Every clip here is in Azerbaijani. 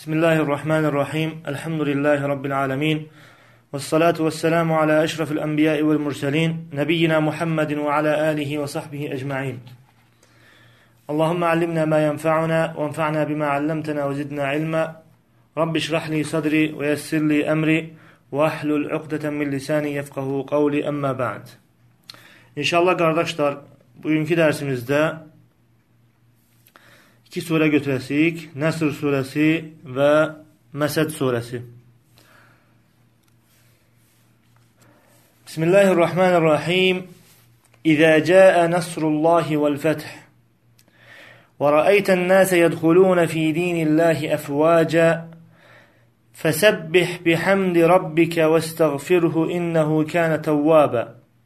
Bismillahirrahmanirrahim. Elhamdülillahi Rabbil alemin. Vessalatu vesselamu ala eşrafil enbiyai vel murselin. Nebiyyina Muhammedin ve ala alihi ve sahbihi ecma'in. Allahümme allimna ma yenfa'una ve enfa'na bima allamtana ve zidna ilma. Rabbi şrahli sadri ve yessirli emri ve ahlul uqdeten min lisani yefkahu qavli emma ba'd. İnşallah kardeşler, bugünkü dersimizde iki sure götürəsik. Nəsr surəsi və Məsəd surəsi. Bismillahirrahmanirrahim. İzə cəə nəsrullahi vəl-fəth və rəəytən nəsə yədxulun fi dinillahi əfvəcə fəsəbbih bihamdi rabbikə və istəğfirhu innəhu kənə təvvəbə.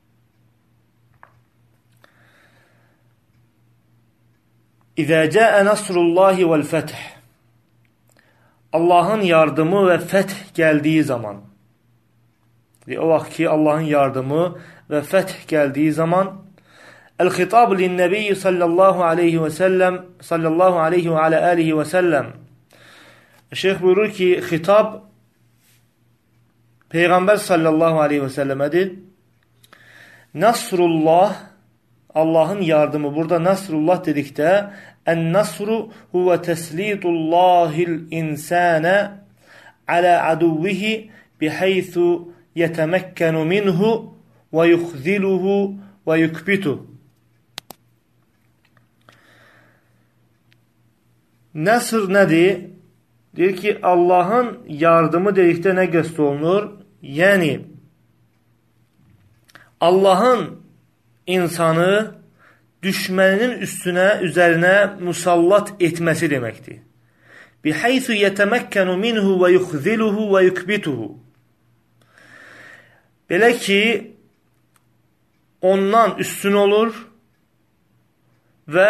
İzə cəə nəsrullahi vəl-fəth, Allahın yardımı və fəth gəldiyi zaman, o vaxt ki Allahın yardımı və fəth gəldiyi zaman, el-xitab lin-nəbiyyi sallallahu aleyhi və səlləm, sallallahu aleyhi və alə alihi və səlləm. Şeyx buyurur ki, xitab Peyğəmbər sallallahu aleyhi və səlləmədir. Nasrullah, Allahın yardımı. Burada Nasrullah dedikdə ən-nasru huvə təslitullahil insənə alə aduvvihi bihaythu yetəməkkənu minhu və yuxziluhu və yukbituh. Nasr nədir? Deyir ki, Allahın yardımı dedikdə nə qəsd olunur? Yəni, Allahın insanı düşməninin üzərinə musallat etməsi deməkdir. Bihaythu yetəməkkənu minhu və yuxziluhu və yukbituhu. Belə ki, ondan üstün olur və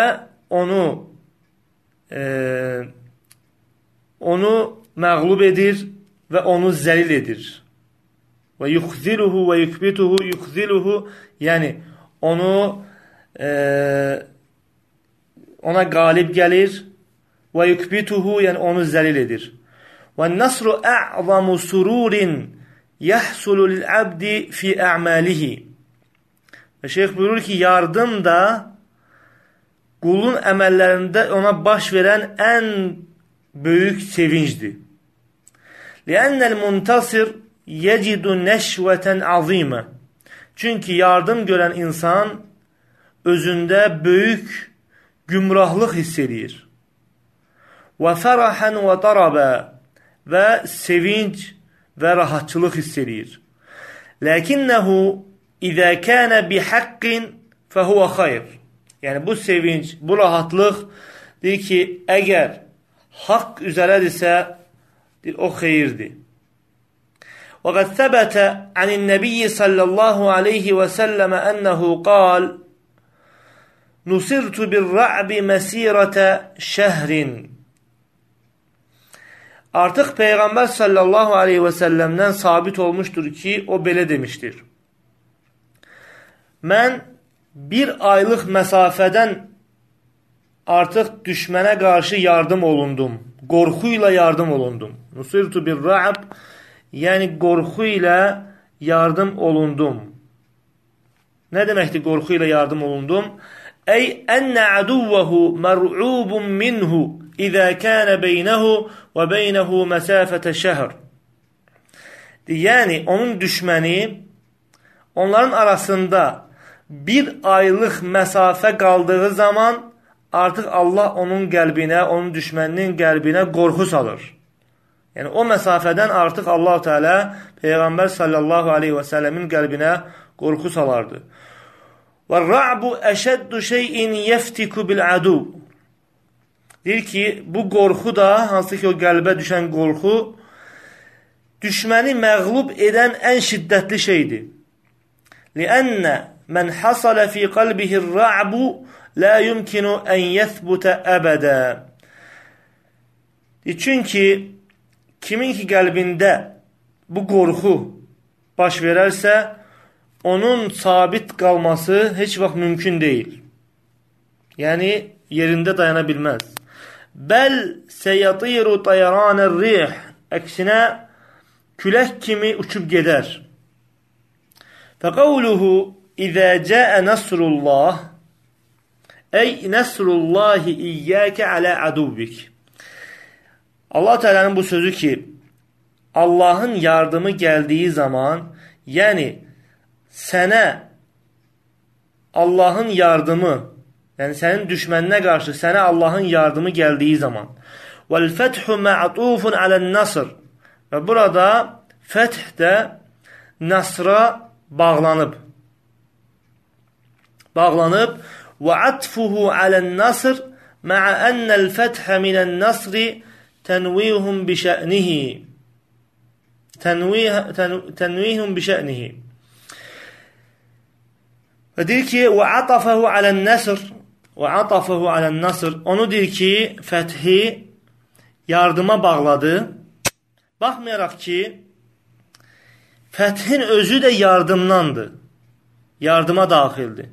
onu məğlub edir və onu zəlil edir. Və yuxziluhu və yukbituhu, yuxziluhu, yəni ona qalib gəlir və yukbituhu, yəni onu zəlil edir. Və nasru a'zamu sururin yəhsulu lil-abdi fi a'malihi. Və şeyx buyurur ki, yardım da qulun əməllərində ona baş verən ən böyük sevincdir. Li'annəl muntasir yecidu nəşvətən azimə. Çünki yardım görən insan özündə böyük gümrahlıq hiss edir. Və fərahən və darabə, və sevinc və rahatçılıq hiss edir. Ləkinnəhu izə kənə bihaqqin fəhuvə xayr. Yəni bu sevinc, bu rahatlıq deyir ki, əgər haqq üzərədirsə, o xeyirdir. وقد ثبت عن النبي صلى الله عليه وسلم أنه قال نصرت بالرعب مسيرة شهر. Artıq Peyğəmbər sallallahu aleyhi və səlləmdən sabit olmuşdur ki, o belə demişdir. Mən bir aylıq məsafədən artıq düşmənə qarşı yardım olundum. Qorxuyla yardım olundum. Nusirtu bir-ra'b, yəni qorxu ilə yardım olundum. Nə deməkdir qorxu ilə yardım olundum? Ey ennə aduvvəhu mər'ubun minhu izə kənə beynəhu və beynəhu məsafətə şəhr. Yəni, onun düşməni, onların arasında bir aylıq məsafə qaldığı zaman artıq Allah onun qəlbinə, onun düşməninin qəlbinə qorxu salır. Yəni, o məsafədən artıq Allah-u Teala Peyğəmbər sallallahu aleyhi və səlləmin qəlbinə qorxu salardı. Və ra'bu əşəddu şeyin yeftiku bil-adu. Deyir ki, bu qorxu da, hansı ki o qəlbə düşən qorxu, düşməni məğlub edən ən şiddətli şeydir. Liənnə mən hasalə fi qalbihir ra'bu la yumkinu ən yəthbutə əbədə. Çünki kimin ki qəlbində bu qorxu baş verərsə, onun sabit qalması heç vaxt mümkün deyil. Yəni, yerində dayana bilməz. Bəl seyatiru tayranir rih. Əksinə külək kimi uçub gedər. Fəqavluhu İzə cəə nəsrullah Ey nəsrullahi iyyəkə alə aduvvik. Allah Teala'nın bu sözü ki, Allahın yardımı gəldiyi zaman, yəni sənə Allahın yardımı, yəni sənin düşməninə qarşı sənə Allahın yardımı gəldiyi zaman. Vəl-fəthu mə'tufun alən-nasr. Və burada fəth də nasra bağlanıb. Və atfuhu alən-nasr ma'a ennəl-fəthə minən-nasri tənvihun bişə'nihi. Tənvihun bişə'nihi. Və deyir ki, və atafahu alən-nasr. Onu deyir ki, fəthi yardıma bağladı. Baxmayaraq ki, fəthin özü də yardımdandır. Yardıma daxildir.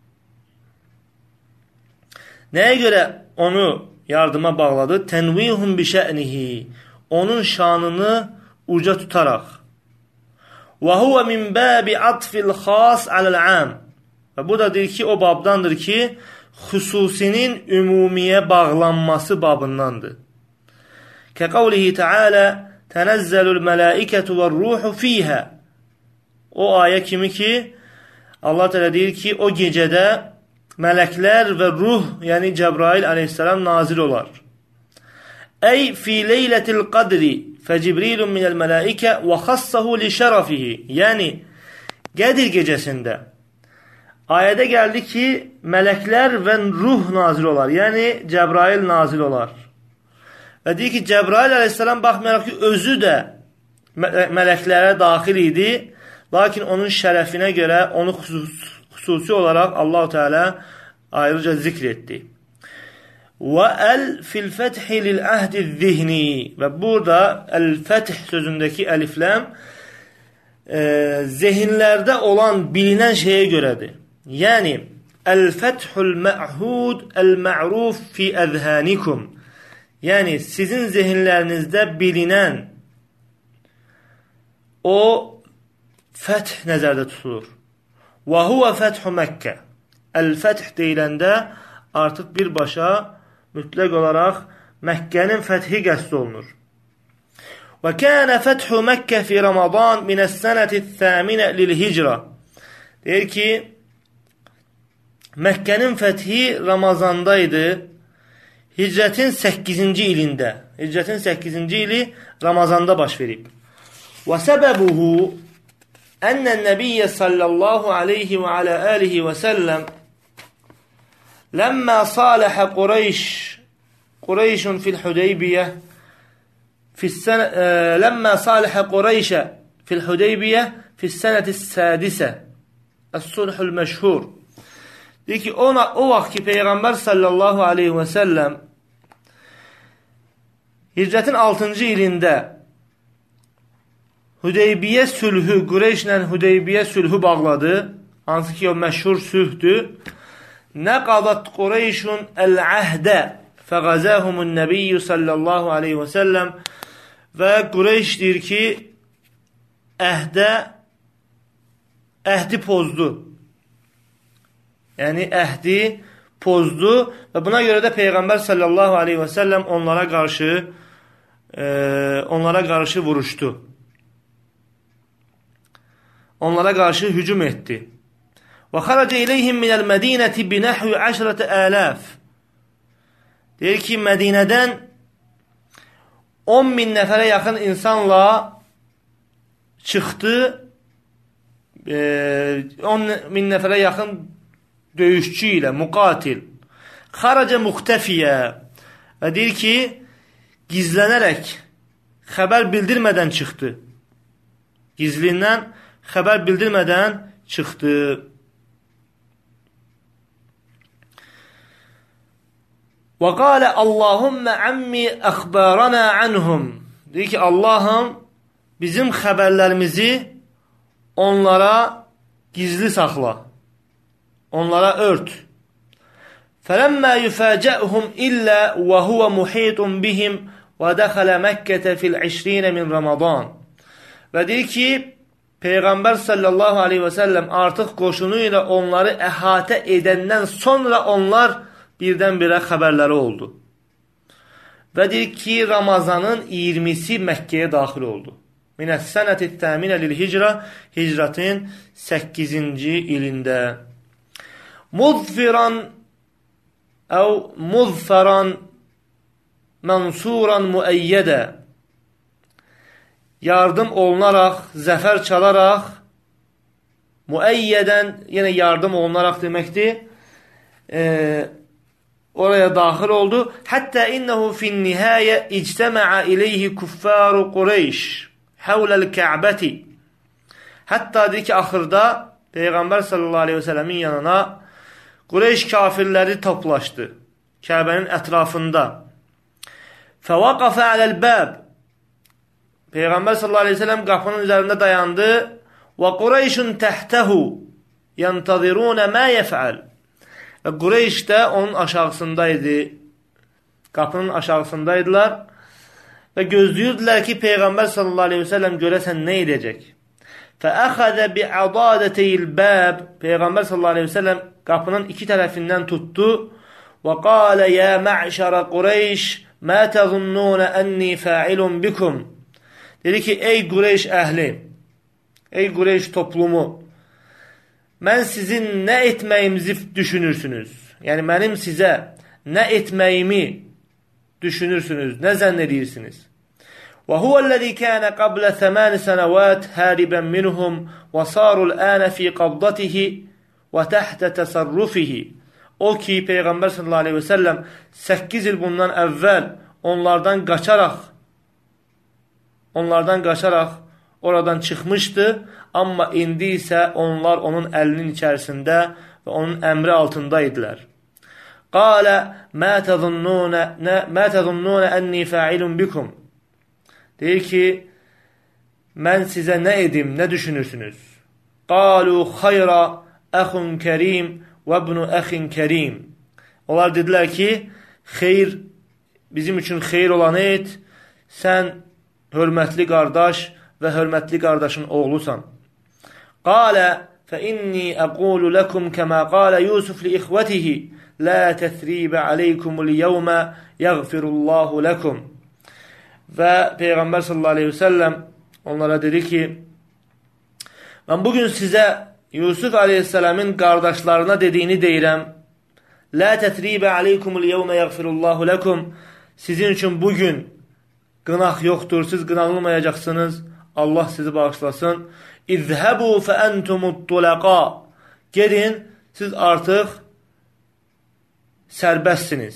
Nəyə görə onu yardıma bağladı? Tənvihun bişə'nihi. Onun şanını uca tutaraq. Və huvə min bəbi atfil xas aləl-əm. Və bu da deyir ki, o babdandır ki, xüsusinin ümumiyə bağlanması babındandır. Kəqavlihi Teala tənəzzəlül mələikətü və ruhu fiyhə. O ayə kimi ki, Allah Teala deyir ki, o gecədə mələklər və ruh, yəni Cəbrail aleyhissalam nazil olar. Ey fi leylətil qadri fəcibrilun minəl mələikə və xassahu li şərafihi. Yəni, Qədir gecəsində ayədə gəldi ki, mələklər və ruh nazil olar. Yəni, Cəbrail nazil olar. Və deyir ki, Cəbrail aleyhissalam baxmayaraq ki, özü də mələklərə daxil idi. Lakin onun şərəfinə görə onu xüsusi olaraq Allah-u Teala ayrıca zikr etdi. Və əl fil fəthi lil əhdi zihni. Və burada əl-fəth sözündəki əlifləm zehinlərdə olan bilinən şeyə görədir. Yəni, əl-fəthul mə'hud əl-mə'ruf fi əzhənikum. Yəni, sizin zehinlərinizdə bilinən o fəth nəzərdə tutulur. Və huvə fəthu Məkkə. Əl-fəth deyiləndə artıq birbaşa mütləq olaraq Məkkənin fəthi qəsd olunur. Və kənə fəthu Məkkə fi Ramazan minəs-sənəti thəminə lil-hicra. Deyir ki, Məkkənin fəthi Ramazandaydı. Hicrətin 8-ci ilində. Hicrətin 8-ci ili Ramazanda baş verib. Və səbəbuhu ənnən nəbiyyə sallallahu aleyhi və alə alihi və səlləm ləmmə saləhə Qureyşun fil Hüdeybiyyə ləmmə saləhə Qureyşə fil Hüdeybiyyə fis-sənəti sədisə əs-sulhul məşhur. Deyir ki, o vaxt ki, Peyğəmbər sallallahu aleyhi və səlləm Hicrətin 6-cı ilində Hüdeybiyyə sülhü, Qureyşlə Hüdeybiyyə sülhü bağladı. Hansı ki, o məşhur sülhdür. Nəqadat Qureyşun əl-əhdə fəqəzəhumun nəbiyyü sallallahu aleyhi və səlləm. Və Qureyş deyir ki, əhdi pozdu. Yəni, əhdi pozdu və buna görə də Peyğəmbər sallallahu aleyhi və səlləm onlara qarşı vuruşdu. Onlara qarşı hücum etdi. Və xaracə iləyhim minəl mədinəti binəhvi 10.000. Deyir ki, Mədinədən 10.000 nəfərə yaxın insanla çıxdı. 10.000 nəfərə yaxın döyüşçü ilə, müqatil. Xaracə muxtəfiyyə. Və deyir ki, gizlənərək, xəbər bildirmədən çıxdı. Gizlindən xəbər bildirmədən çıxdı. Və qalə Allahümmə əmmi əxbərənə anhum. Deyir ki, Allahım bizim xəbərlərimizi onlara gizli saxla. Onlara ört. فَلَمَّا يُفَاجَأْهُمْ إِلَّا وَهُوَ مُحِيطٌ بِهِمْ وَدَخَلَ مَكَّةَ فِي الْعِشْرِينَ مِنْ Ramazan. Və deyir ki, Peyğəmbər sallallahu aleyhi və səlləm artıq qoşunu ilə onları əhatə edəndən sonra onlar birdən-birə xəbərləri oldu. Və deyir ki, Ramazanın 20-si Məkkəyə daxil oldu. Minəs-sənəti təminə lil-hicrə, hicrətin 8-ci ilində. Muzfiran əv muzfaran mənsuran müəyyədə, yardım olunaraq, zəfər çalaraq, müəyyədən, yenə yardım olunaraq deməkdir, oraya daxil oldu. Həttə innəhu fin-nihayə ictəməə ileyhi kuffaru Qureyş həvləl Kə'bəti. Hətta deyir ki, axırda Peyğəmbər sallallahu aleyhi və sələmin yanına Qureyş kafirləri toplaşdı Kəbənin ətrafında. Fəvaqafə aləl-bəb. Peyğəmbər sallallahu aleyhi ve sellem qapının üzərində dayandı. Və Qureyşun təhtəhu yəntəzirunə mə yəfəl. Və Qureyş də onun aşağısındaydı. Qapının aşağısındaydılar. Və gözləyirdilər ki, Peyğəmbər sallallahu aleyhi ve sellem görəsən nə edəcək? Fəəxədə bi'adadəteyil bəb. Peyğəmbər sallallahu aleyhi ve sellem qapının iki tərəfindən tutdu. Və qalə yə mə'şərə Qureyş mə təzunnunə ənni fəilun bikum. Dedi ki, ey Qureyş əhli, ey Qureyş toplumu, mən sizin nə etməyimizi düşünürsünüz? Yəni, mənim sizə nə etməyimi düşünürsünüz, nə zənn edirsiniz? Və huvəl-ləzi kənə qablə 8 sənəvət həribən minhum və sarul ənə fi qabdatihi və təhtə təsarrufihi. O ki, Peyğəmbər sallallahu aleyhi və səlləm 8 il bundan əvvəl onlardan qaçaraq oradan çıxmışdı, amma indi isə onlar onun əlinin içərisində və onun əmri altında idilər. Qalə mə təzunnunə ənni fəilun bikum. Deyir ki, mən sizə nə edim, nə düşünürsünüz? Qalu xayra əxun kərim və ibnu əxin kərim. Onlar dedilər ki, xeyr, bizim üçün xeyr olanı et, sən hörmətli qardaş və hörmətli qardaşın oğlusan. Qalə fə inni əqulu ləkum kəmə qalə Yusuf li ixvətihi lə təthribə aleykumul yevmə yəğfirullahu ləkum. Və Peyğəmbər sallallahu aleyhi və səlləm onlara dedi ki, mən bugün sizə Yusuf aleyhisselamın qardaşlarına dediyini deyirəm. Lə tətribə aleykumul yevmə yəğfirullahu ləkum. Sizin üçün bugün qınaq yoxdur, siz qınanılmayacaqsınız. Allah sizi bağışlasın. İzhəbu fə əntumut tulaqa. Gedin, siz artıq sərbəstsiniz.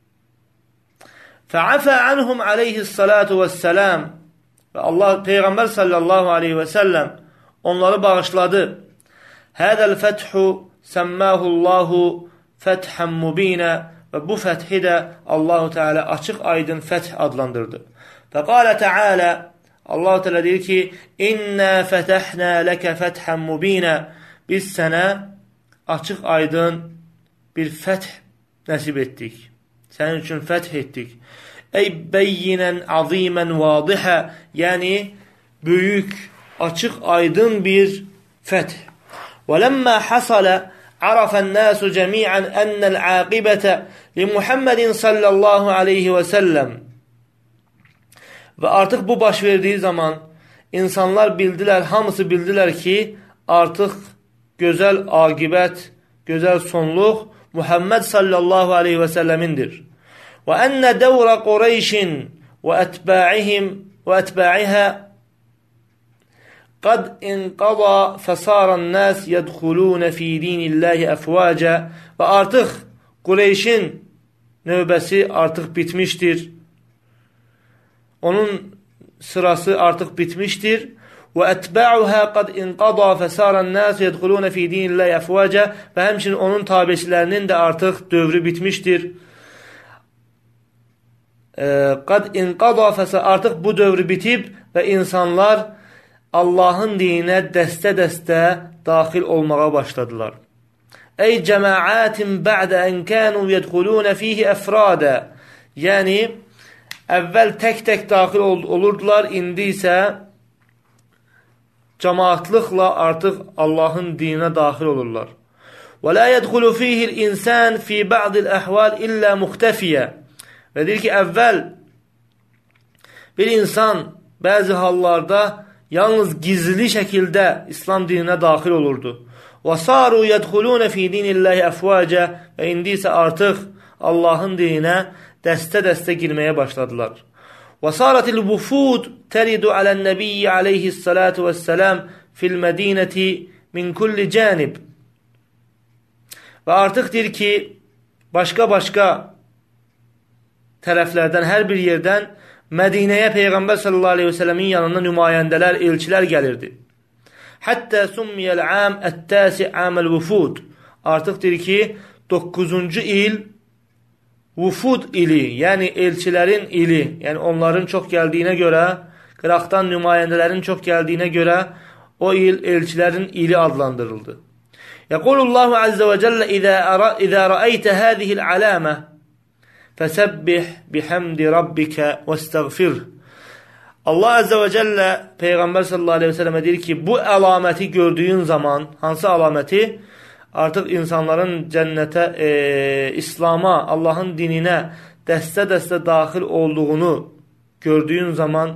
Fəafə anhum aleyhissalatu vəssəlam. Və Allah, Peyğəmbər sallallahu aleyhi və səlləm onları bağışladı. Hədəl fəthu səmməhullahu fəthən mubinə. Və bu fəthi də Allah-u Teala açıq aydın fəth adlandırdı. Fəqalə Teala, Allah-u Teala deyir ki, İnnə fətəhnə ləkə fəthən mubinə. Biz sənə açıq aydın bir fəth nəsib etdik. Sənin üçün fəth etdik. Ey bəyyinən azimən vadihə. Yəni, böyük, açıq aydın bir fəth. وَلَمَّا حَصَلَ عَرَفَ النَّاسُ جَمِيعًا أَنَّ الْعَاقِبَةَ لِمُحَمَّدٍ sallallahu aleyhi və səlləm. Və artıq bu baş verdiyi zaman insanlar bildilər, hamısı bildilər ki, artıq gözəl aqibət, gözəl sonluq Muhammed sallallahu aleyhi və səlləmindir. Və ənnə dəvrə Qureyşin və ətbə'ihə qad inqada fəsaran nəs yədxulunə fi dinillahi əfvacə. Və artıq Qureyşin növbəsi artıq bitmişdir. Onun sırası artıq bitmişdir. Və ətbə'uhə qad inqada fəsaran nəs yədxulunə fi dinillahi əfvacə. Və həmçinin onun tabiçilərinin də artıq dövrü bitmişdir. Qad inqada fəsaran, artıq bu dövrü bitib və insanlar Allahın dininə dəstə-dəstə daxil olmağa başladılar. Ey cəmaətin bə'də ən kənu yədxulunə fihi əfradə. Yəni, əvvəl tək-tək daxil olurdular, indi isə cəmaatlıqla artıq Allahın dininə daxil olurlar. Və la yədxulu fihil insan fi ba'dil əhval illə muxtəfiyyə. Və deyir ki, əvvəl bir insan bəzi hallarda yalnız gizli şəkildə İslam dininə daxil olurdu. Və saru yədxulunə fi dinilləhi əfvacə. Və indi isə artıq Allahın dininə dəstə-dəstə girməyə başladılar. وصارت الوفود ترد على النبي عليه الصلاة والسلام في المدينة من كل جانب. Və artıq deyir ki, başqa tərəflərdən, hər bir yerdən Mədinəyə Peyğəmbər sallallahu aleyhi və sələmin yanına nümayəndələr, elçilər gəlirdi. Həttə summiyəl əm ət-təsi əməl vufud. Artıq deyir ki, 9-cu il vufud ili, yəni elçilərin ili, yəni onların çox gəldiyinə görə, qıraqdan nümayəndələrin çox gəldiyinə görə o il elçilərin ili adlandırıldı. Yəqulullahu azze və cəllə İzə rəəytə hədihil aləmə fəsəbbih bihamdi rabbikə və istəğfir. Allah azze və cəllə Peyğəmbər sallallahu aleyhi və sələmə deyir ki, bu əlaməti gördüyün zaman, hansı əlaməti? Artıq insanların cənnətə, İslama, Allahın dininə dəstə-dəstə daxil olduğunu gördüyün zaman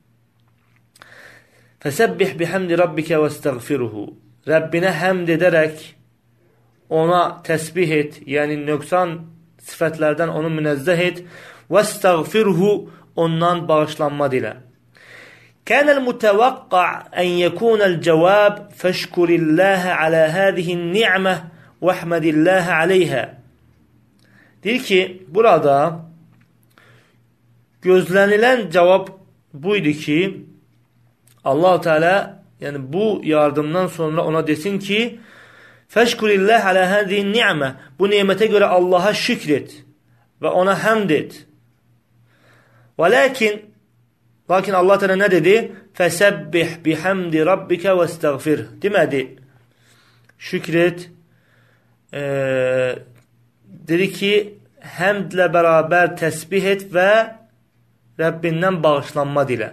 fəsəbbih bihamdi rabbikə və istəğfiruhu. Rəbbinə həmd edərək ona təsbih et, yəni nöqsan sifətlərdən onu münəzzəh et və istəğfiruhu, ondan bağışlanma dilə. كان المتوقع أن يكون الجواب فاشكر الله على هذه النعمة واحمد الله عليها. Deyir ki, burada gözlənilən cavab buydu ki, Allah-u Teala yəni bu yardımdan sonra ona desin ki, fəşkurillah alə həzihin ni'mə, bu nemətə görə Allaha şükr et və ona həmd et. Lakin Allah Teala nə dedi? Fəsəbbih bihamdi rabbikə və istəğfir. Demədi, şükr et. Dedi ki, həmdlə bərabər təsbih et və Rəbbindən bağışlanma dilə.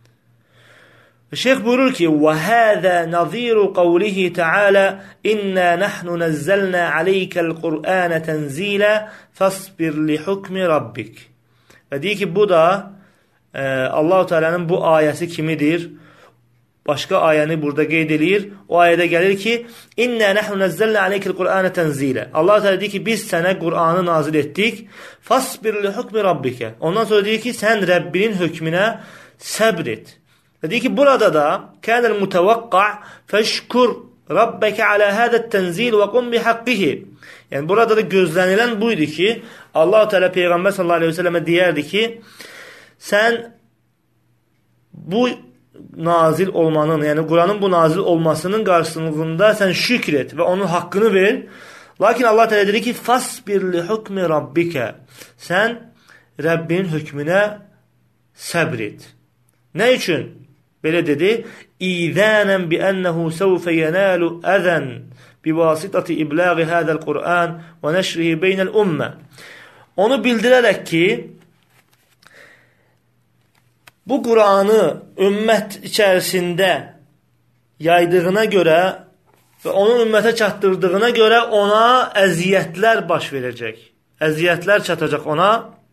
Şeyx buyurur ki, وَهَذَا نَظِيرُ قَوْلِهِ تَعَالَى إِنَّا نَحْنُ نَزَّلْنَا عَلَيْكَ الْقُرْآنَ تَنْزِيلًا فَاصْبِرْ لِحُكْمِ رَبِّكَ. Və deyir ki, bu da Allah-u Teala'nın bu ayəsi kimidir? Başqa ayəni burada qeyd edir. O ayədə gəlir ki, İnnə nəhnu nəzzəlnə aleykel Qur'anə tənzilə. Allah-u Teala deyir ki, biz sənə Qur'anı nazil etdik. Fasbir li hukmi rabbikə. Ondan sonra deyir ki, sən Rəbbinin hökmünə səbr et. Və deyir ki, burada da kənəl mütəvəqqa fəşkur rabbəkə alə hədət tənzil və qum bihaqqihi. Yəni, burada da gözlənilən buydu ki, Allah-u Teala Peyğəmbər sallallahu aleyhi ve sellemə deyərdi ki, sən bu nazil olmanın, yəni Quranın bu nazil olmasının qarşılığında sən şükr et və onun haqqını ver. Lakin Allah Teala dedi ki, fasbir li hukmi rabbikə. Sən Rəbbinin hökmünə səbr et. Nə üçün? Belə dedi, İzənən bi ənəhu səvfə yənəlu əzən bi vasitəti ibləği hədəl Qur'an və nəşrihi beynəl ümmə. Onu bildirərək ki, bu Qur'anı ümmət içərisində yaydığına görə və onun ümmətə çatdırdığına görə ona əziyyətlər baş verəcək. Əziyyətlər çatacaq ona.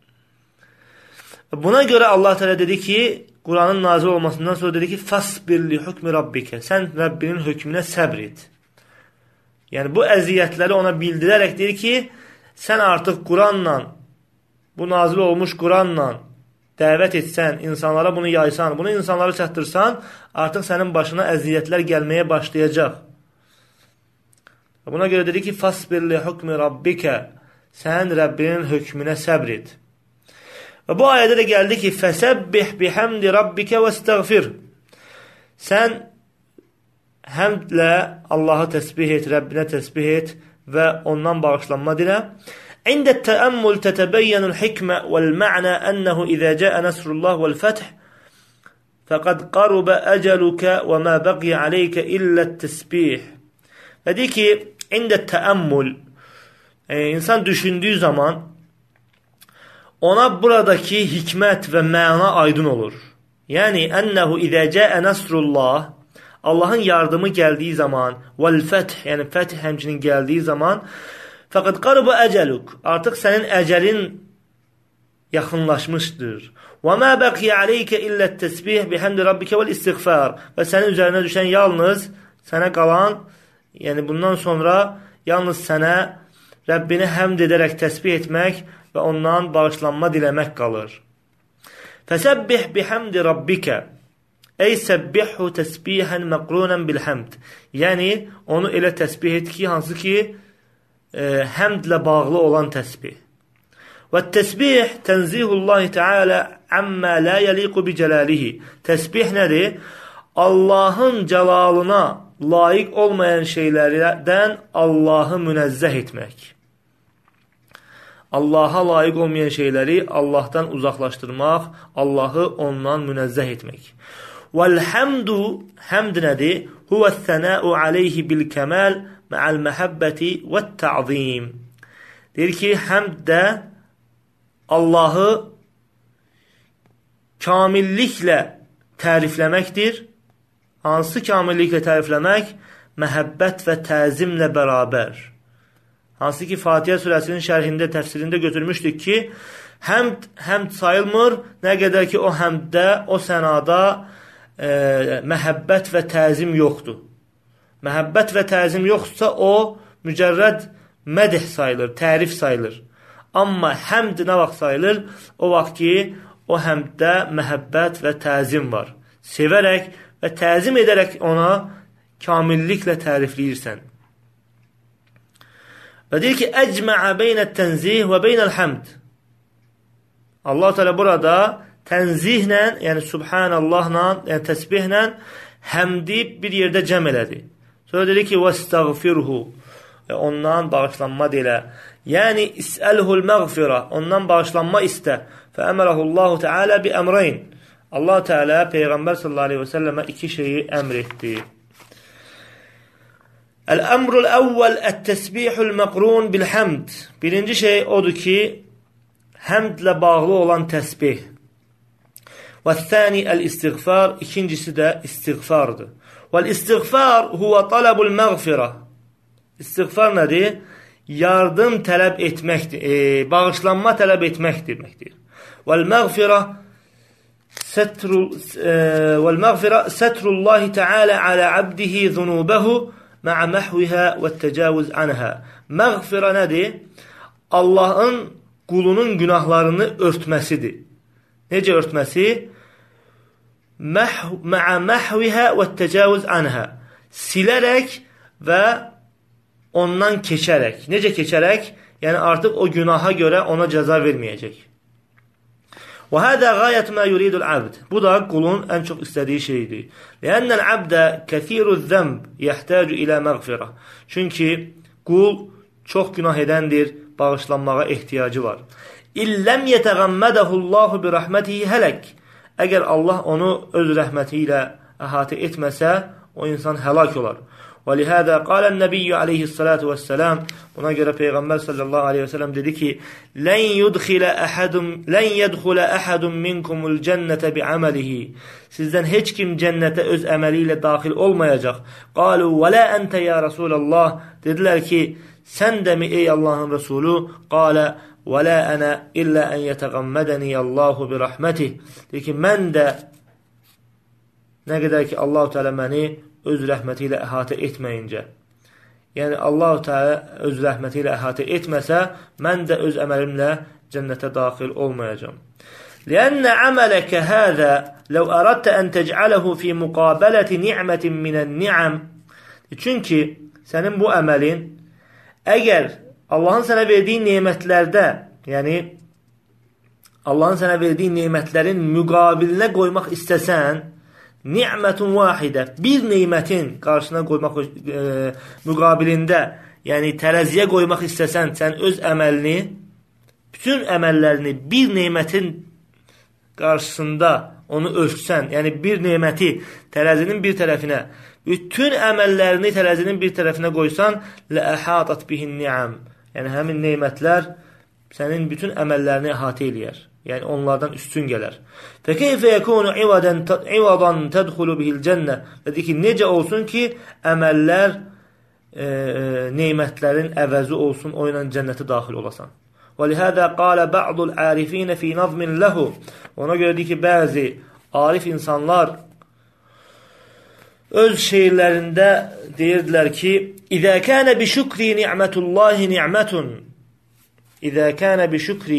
Buna görə Allah Teala dedi ki, Qur'anın nazil olmasından sonra dedi ki, fasbir li hukmi rabbikə. Sən Rəbbinin hökmünə səbr et. Yəni bu əziyyətləri ona bildirərək deyir ki, sən artıq Qur'anla, bu nazil olmuş Qur'anla dəvət etsən, insanlara bunu yaysan, bunu insanlara çatdırsan, artıq sənin başına əziyyətlər gəlməyə başlayacaq. Buna görə dedi ki, fasbir li hukmi rabbikə. Sən Rəbbinin hökmünə səbr et. Və bu ayədə də gəldi ki, fəsəbbih bihamdi rabbikə və istəğfir. Sən həmdlə Allah'a təsbih et, Rəbbinə təsbih et və ondan bağışlanma dilə. عند التأمل تتبين الحكمة والمعنى أنه إذا جاء نصر الله والفتح فقد قرب أجلك وما بقي عليك إلا التسبيح. Və deyir ki, ində təəmmül, insan düşündüyü zaman ona buradakı hikmət və məna aydın olur. Yəni, ənəhu izə cəə nəsrullah, Allahın yardımı gəldiyi zaman, vəl-fəth, yəni fəth həmçinin gəldiyi zaman, fəqəd qarıbə əcəlük, artıq sənin əcəlin yaxınlaşmışdır. Və mə bəqiyə aleykə illət təsbih bihamdi rabbikə vəl istiğfar, və sənin üzərinə düşən yalnız, sənə qalan, yəni bundan sonra yalnız sənə Rəbbini həmd edərək təsbih etmək və ondan bağışlanma diləmək qalır. Fəsəbbih bihamdi rabbikə, ey səbbihhu təsbihən məqrunən bilhəmd. Yəni, onu elə təsbih et ki, hansı ki, həmdlə bağlı olan təsbih. Və təsbih tənzihullahi teala əmmə la yəliqu bi cəlalihi. Təsbih nədir? Allahın cəlalına layiq olmayan şeylərdən Allahı münəzzəh etmək. Allaha layiq olmayan şeyləri Allahdan uzaqlaşdırmaq, Allahı ondan münəzzəh etmək. Vəl-həmdu, həmd nədir? Huvəs-sənəu aleyhi bil-kəməl mə'əl-məhəbbəti və-tə'zim. Deyir ki, həmd də Allahı kamilliklə tərifləməkdir. Hansı kamilliklə tərifləmək? Məhəbbət və təzimlə bərabər. Hansı ki, Fatihə surəsinin şərhində, təfsirində götürmüşdük ki, həmd sayılmır, nə qədər ki, o həmddə, o sənada məhəbbət və təzim yoxdur. Məhəbbət və təzim yoxdursa, o mücərrəd mədih sayılır, tərif sayılır. Amma həmd nə vaxt sayılır? O vaxt ki, o həmddə məhəbbət və təzim var. Sevərək və təzim edərək ona kamilliklə tərifləyirsən. Və deyir ki, əcməə beynət tənzih və beynəl həmd. Allah Teala burada tənzihlə, yəni subhanallahla, yəni təsbihlə həmdi bir yerdə cəm elədi. Sonra dedi ki, vəstəğfirhu, ondan bağışlanma dilə. Yəni, isəlhul məğfirə, ondan bağışlanma istə. Fəəmərəhullahu Teala bi əmreyn. Allah Teala Peyğəmbər sallallahu aleyhi və səlləmə iki şeyi əmr etdi. Əl-əmrul əvvəl ət-təsbihul məqrun bil-həmd. Birinci şey odur ki, həmdlə bağlı olan təsbih. Və-thəni əl-istiğfar, ikincisi də istiğfardır. Vəl-istiğfar huvə talabul məğfirə. İstiğfar nədir? Yardım tələb etməkdir, bağışlanma tələb etmək deməkdir. Vəl-məğfirə sətrullahi teala alə abdihi zunubəhu mə'ə məhvihə və təcavüz anhə. Məğfirə nədir? Allahın qulunun günahlarını örtməsidir. Necə örtməsi? Mə'ə məhvihə və təcavüz anhə. Silərək və ondan keçərək. Necə keçərək? Yəni artıq o günaha görə ona cəza verməyəcək. Və hədə qayət mə yuridul abd. Bu da qulun ən çox istədiyi şeydir. Lənnəl abdə kəsiruz zəmb yəhtəcu ilə məğfirə. Çünki qul çox günah edəndir, bağışlanmağa ehtiyacı var. İlləm yətəğəmmədəhullahu bi rəhmətihi hələk. Əgər Allah onu öz rəhməti ilə əhatə etməsə, o insan həlak olar. Və lihədə qalən nəbiyyü aleyhissalatu vəssələm, buna görə Peyğəmbər sallallahu aleyhi və səlləm dedi ki, lən yədxulə əhədun minkumul cənnətə bi əməlihi. Sizdən heç kim cənnətə öz əməli ilə daxil olmayacaq. Qalu və lə əntə ya Rasulallah. Dedilər ki, sən də mi ey Allahın Rəsulü? Qalə və lə ənə illə ən yətəğəmmədəni Allahu bi rəhmətih. Deyir ki, mən də nə qədər ki, Allah-u Teala məni öz rəhməti ilə əhatə etməyincə. Yəni, Allah-u Teala öz rəhməti ilə əhatə etməsə, mən də öz əməlimlə cənnətə daxil olmayacam. لأن عملك هذا لو أردت أن تجعله في مقابلة نعمة من النعم. Çünki sənin bu əməlin əgər Allahın sənə verdiyi nemətlərdə, yəni Allahın sənə verdiyi nemətlərin müqabilinə qoymaq istəsən, ni'mətun vahidə, bir nemətin qarşısına qoymaq müqabilində, yəni tərəziyə qoymaq istəsən, sən öz əməlini, bütün əməllərini bir nemətin qarşısında onu ölçsən, yəni bir neməti tərəzinin bir tərəfinə, bütün əməllərini tərəzinin bir tərəfinə qoysan, لَأَحَاطَتْ بِهِ النِّعَمْ yəni həmin neymətlər sənin bütün əməllərini əhatə eləyər. Yəni onlardan üstün gələr. فَكَيْفَ يَكُونُ عِوَضًا تَدْخُلُ بِهِ الْجَنَّةِ və deyir ki, necə olsun ki, əməllər neymətlərin əvəzi olsun, o ilə cənnətə daxil olasan. وَلِهَذَا قَالَ بَعْضُ الْعَارِفِينَ فِي نَظْمٍ لَهُ ona görə deyir ki, bəzi arif insanlar öz şeirlərində deyirdilər ki, İzə kənə bi şükri ni'mətullahi ni'mətun İzə kənə bi şükri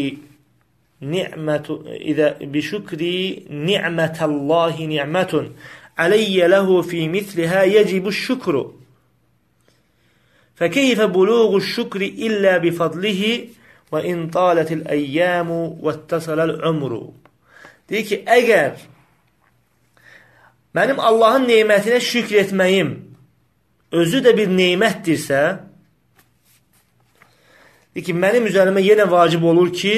ni'mətəllahi ni'mətun aleyyə ləhu fi mislihə yəcibu şükru fəkeyfə buluğu şükri illə bifadlihi və in talətil əyyəmu və təsələl ömru deyir ki, əgər mənim Allahın neymətinə şükr etməyim özü də bir neymətdirsə, deyir ki, mənim üzərimə yenə vacib olur ki,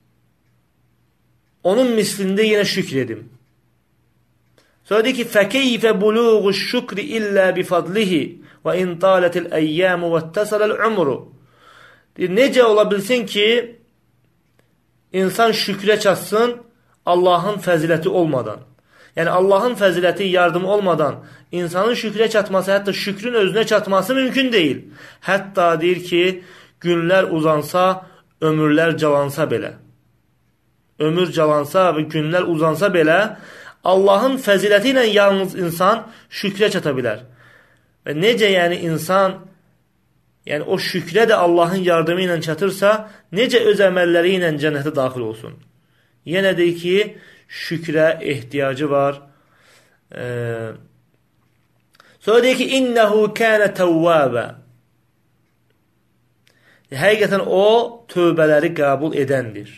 onun mislində yenə şükr edim. Sonra deyir ki, فَكَيْفَ بُلُوغُ الشُّكْرِ إِلَّا بِفَضْلِهِ وَاِنْ طَالَتِ الْأَيَّامُ وَاتَّسَلَ الْعُمْرُ deyir, necə ola bilsin ki, insan şükrə çatsın Allahın fəziləti olmadan. Yəni, Allahın fəziləti, yardımı olmadan insanın şükrə çatması, hətta şükrün özünə çatması mümkün deyil. Hətta deyir ki, günlər uzansa, ömürlər calansa belə. Ömür calansa və günlər uzansa belə, Allahın fəziləti ilə yalnız insan şükrə çata bilər. Və necə yəni insan, yəni o şükrə də Allahın yardımı ilə çatırsa, necə öz əməlləri ilə cənnətə daxil olsun? Yenə deyir ki, şükrə ehtiyacı var. Sonra deyir ki, İnnəhu kənə təvvəbə həqiqətən o, tövbələri qəbul edəndir.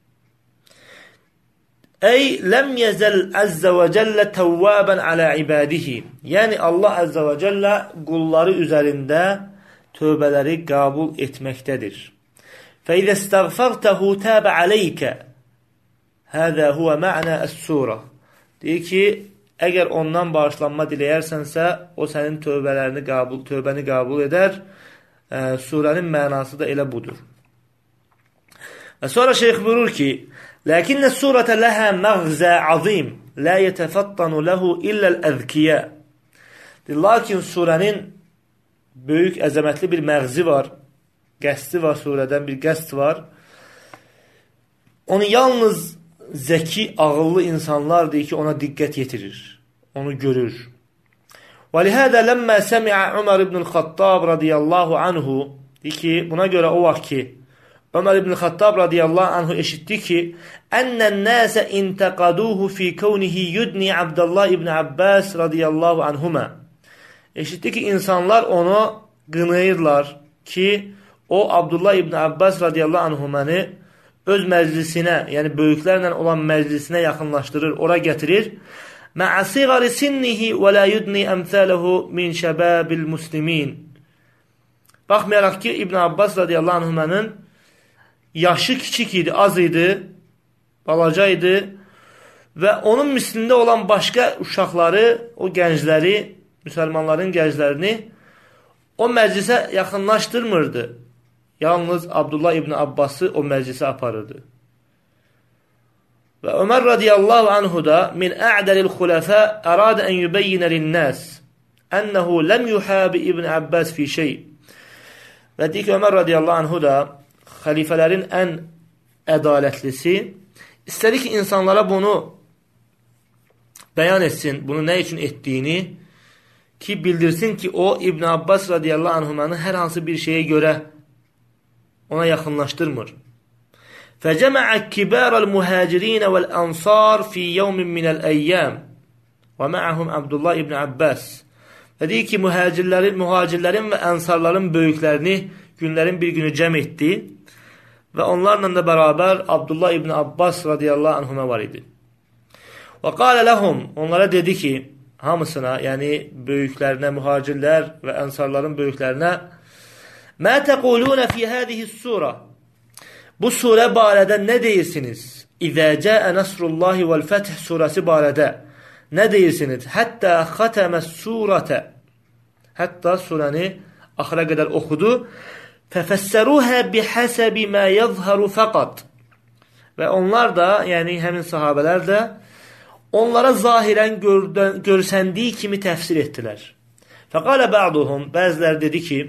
Ey, ləm yəzəl əzzə və cəllə təvvəbən alə ibadihi yəni, Allah əzzə və cəllə qulları üzərində tövbələri qəbul etməkdədir. فَإِذَا اسْتَغْفَرْتَهُ تَابَ عَلَيْكَ هَذَا هُوَ مَعْنَى السُّورَةِ deyir ki, əgər ondan bağışlanma diləyərsənsə, o sənin tövbəni qəbul edər. Surənin mənası da elə budur. Və sonra şeyx buyurur ki, لَكِنَّ السُّورَةَ لَهَا مَغْزَى عَظِيمٌ لَا يَتَفَطَّنُ لَهُ إِلَّا الْأَذْكِيَا lakin surənin böyük, əzəmətli bir məğzi var, qəsdi var, surədən bir qəsd var. Onu yalnız zəki, ağıllı insanlar deyir ki, ona diqqət yetirir, onu görür. وَلِهَذَا لَمَّا سَمِعَ عُمَرْ ibn Xattab radiyallahu anhu deyir ki, buna görə o vaxt ki, Ömər ibn Xattab radiyallahu anhu eşitdi ki, ənnən nəsə intəqaduhu fi kevnihi yudni Abdullah ibn Abbas radiyallahu anhuma. Eşitdi ki, insanlar onu qınayırlar ki, o Abdullah ibn Abbas radiyallahu anhumanı öz məclisinə, yəni böyüklərlə olan məclisinə yaxınlaşdırır, ora gətirir. Mə'ə siğari sinnihi və la yudni əmsələhu min şəbəbil muslimin. Baxmayaraq ki, İbn Abbas radiyallahu anhumanın yaşı kiçik idi, az idi, balaca idi və onun mislində olan başqa uşaqları, o gəncləri, müsəlmanların gənclərini o məclisə yaxınlaşdırmırdı. Yalnız Abdullah ibn Abbası o məclisə aparırdı. Və Ömər radiyallahu anhu da min a'dalil xulafə ərada ən yübəyyinə linnəs ənəhu ləm yuhabi ibn Abbas fi şey. Və deyir ki, Ömər radiyallahu anhu da xəlifələrin ən ədalətlisi istədi ki, insanlara bunu bəyan etsin, bunu nə üçün etdiyini ki, bildirsin ki, o İbn Abbas radiyallahu anhumanı hər hansı bir şeyə görə ona yaxınlaşdırmır. فَجَمَعَ كِبَارَ الْمُهَاجِرِينَ وَالْأَنصَارِ فِي يَوْمٍ مِنَ الْأَيَّامِ وَمَعَهُمْ Abdullah ibn Abbas. Və deyir ki, mühacirlərin və ənsarların böyüklərini günlərin bir günü cəm etdi və onlarla da bərabər Abdullah ibn Abbas radiyallahu anhuma var idi. وَقَالَ لَهُمْ onlara dedi ki, hamısına, yəni böyüklərinə, mühacirlər və ənsarların böyüklərinə مَا تَقُولُونَ فِي هَذِهِ السُّورَةِ bu surə barədə nə deyirsiniz? İzə cəə nəsrullahi vəl-fəth surəsi barədə nə deyirsiniz? Hətta xətəmə surətə, hətta surəni axıra qədər oxudu. Fəfəssəruhə bihəsəbi mə yəzharu fəqat. Və onlar da, yəni həmin sahabələr də onlara zahirən görsəndiyi kimi təfsir etdilər. Fəqalə bə'duhum, bəziləri dedi ki,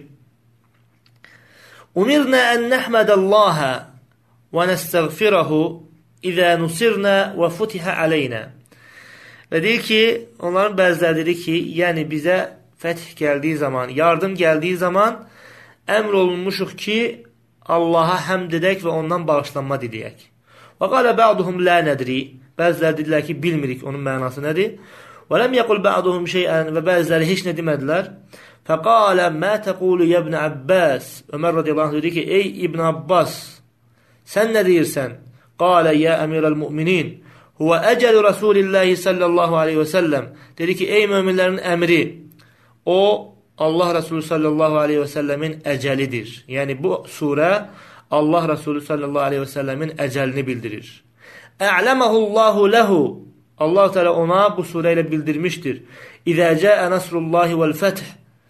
umirnə ən nəhmədəllahə və nəstəğfirəhu İzə nusirnə və futihə ələynə. Və deyir ki, onların bəziləri dedi ki, yəni bizə fəth gəldiyi zaman, yardım gəldiyi zaman əmr olunmuşuq ki, Allaha həmd edək və ondan bağışlanma diləyək. Və qalə bə'duhum lə nədri. Bəziləri dedilər ki, bilmirik onun mənası nədir. Və ləm yəqul bə'duhum şeyən, və bəziləri heç nə demədilər. Fəqalə mə təqulu yəbn Abbas. Ömər radiyallahu anh dedi ki, ey İbn Abbas, sən nə deyirsən? Qalə yə əmirəl müminin, huvə əcəl Rasulillahi sallallahu aleyhi və səlləm. Dedi ki, ey möminlərin əmri, o, Allah Resulü sallallahu aleyhi və səlləmin əcəlidir. Yəni, bu surə Allah Resulü sallallahu aleyhi və səlləmin əcəlini bildirir. Ə'ləməhullahu ləhu. Allah-u Teala ona bu surə ilə bildirmişdir. İzə cəə nəsrullahi vəl-fəth.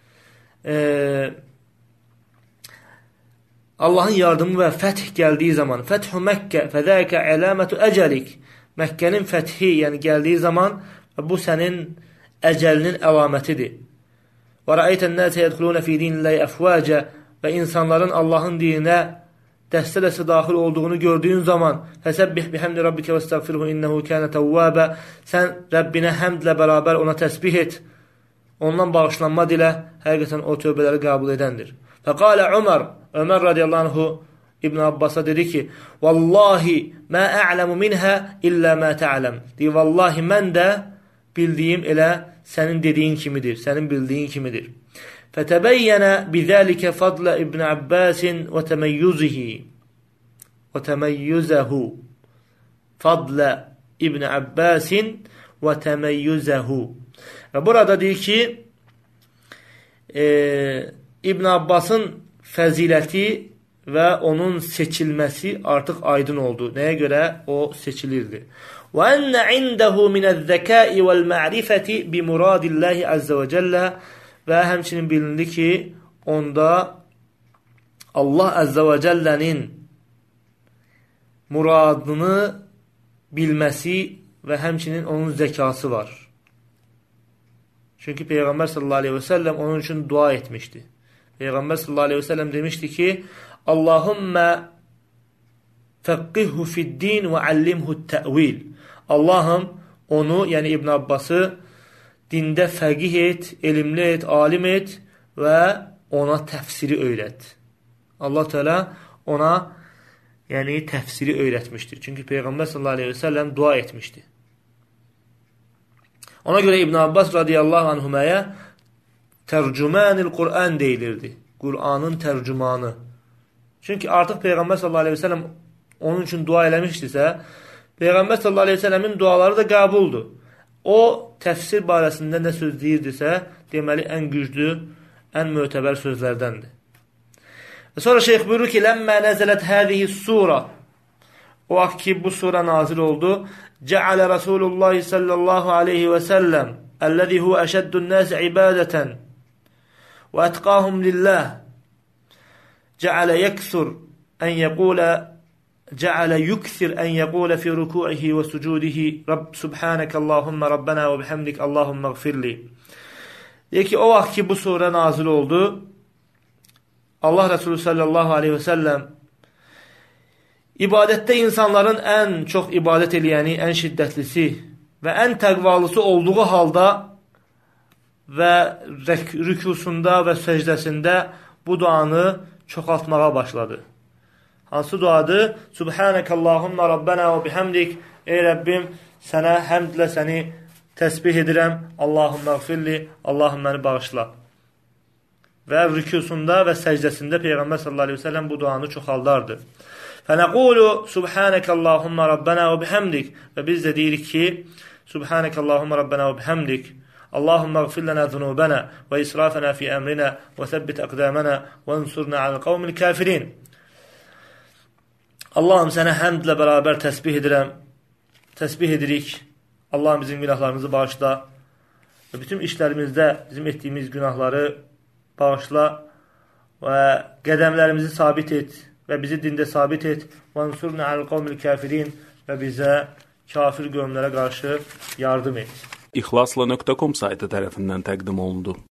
Allahın yardımı və fəth gəldiyi zaman, fəthu Məkkə, fədəkə əlamətu əcəlik, Məkkənin fəthi, yəni gəldiyi zaman, bu sənin əcəlinin əlamətidir. Və rəayətən nəsə yədxulunə fi dinilləhi əfvəcə, və insanların Allahın dininə dəstə-dəstə daxil olduğunu gördüyün zaman, fəsəbbih bihəmdi rabbikə və istəğfirhu innəhu kənə təvvəbə, sən Rəbbinə həmdlə bərabər ona təsbih et, ondan bağışlanma dilə, həqiqətən o tövbələri qəbul edəndir. Fəqalə Ömər radiyallahu anhu İbn Abbas'a dedi ki, vallahi mə a'ləmu minhə illə mə tə'ləm. Deyir, vallahi mən də bildiyim elə sənin dediyin kimidir, sənin bildiyin kimidir. Fətəbəyyənə bizəlikə fadlə İbn Abbasin və təməyyüzəhu. Fadlə İbn Abbasin və təməyyüzəhu. Və burada deyir ki, İbn Abbasın fəziləti və onun seçilməsi artıq aydın oldu. Nəyə görə o seçilirdi? Və ennə indəhu minəz-zəkəi vəl-ma'rifəti bimuradilləhi əzzə və cəllə. Və həmçinin bilindi ki, onda Allah əzzə və cəllənin muradını bilməsi və həmçinin onun zəkası var. Çünki Peyğəmbər sallallahu aleyhi və səlləm onun üçün dua etmişdi. Peyğəmbər sallallahu aleyhi və səlləm demişdi ki, Allahümmə fəqqihhu fid-din və allimhu tə'vil. Allahım onu, yəni İbn Abbası dində fəqih et, elmli et, alim et və ona təfsiri öyrət. Allah Teala ona yəni təfsiri öyrətmişdir. Çünki Peyğəmbər sallallahu aleyhi və səlləm dua etmişdi. Ona görə İbn Abbas radiyallahu anhuməyə tərcümanil Qur'an deyilirdi. Qur'anın tərcümanı. Çünki artıq Peyğəmbər sallallahu aleyhi və səlləm onun üçün dua eləmişdirsə, Peyğəmbər sallallahu aleyhi və səlləmin duaları da qəbuldur. O, təfsir barəsində nə söz deyirdirsə, deməli, ən güclü, ən mötəbər sözlərdəndir. Və sonra şeyx buyurur ki, ləmmə nəzələt hədihi surə. O vaxt ki, bu surə nazil oldu. Cəalə Rasulullah sallallahu aleyhi və səlləm əlləzi huvə əşəddün nəs ibadətən və ətqahum lillah. Cəalə yəksur ən yəqulə جعل يكثر أن يقول في ركوعه وسجوده رب سبحانك اللهم ربنا وبحمدك اللهم اغفر لي. Deyir ki, o vaxt ki bu surə nazil oldu, Allah Resulü sallallahu aleyhi və səlləm ibadətdə insanların ən çox ibadət eləyəni, ən şiddətlisi və ən təqvalısı olduğu halda və rükusunda və səcdəsində bu duanı çoxaltmağa başladı. Hansı duadır? Subhanəkəllahumma Rabbana və bihamdik. Ey Rəbbim, sənə həmdlə səni təsbih edirəm. Allahummağfirli. Allahum məni bağışla. Və rükusunda və səcdəsində Peyğəmbər sallallahu aleyhi ve sellem bu duanı çoxaldardı. Fənəqulu Subhanəkəllahumma Rabbana və bihamdik. Və biz də deyirik ki, Subhanəkəllahumma Rabbana və bihamdik. Allahumma gfir lana zunubana və israfana fi əmrina və səbbit əqdamana və ensurna alə qavmil kafirin. Allahım sənə həmdlə bərabər təsbih edirəm. Təsbih edirik. Allahım bizim günahlarımızı bağışla və bütün işlərimizdə bizim etdiyimiz günahları bağışla və qədəmlərimizi sabit et və bizi dində sabit et. وَانْصُرْنَا عَلَى الْقَوْمِ الْكَافِرِينَ və bizə kafir qövmlərə qarşı yardım et. İxlasla.com saytı tərəfindən təqdim olundu.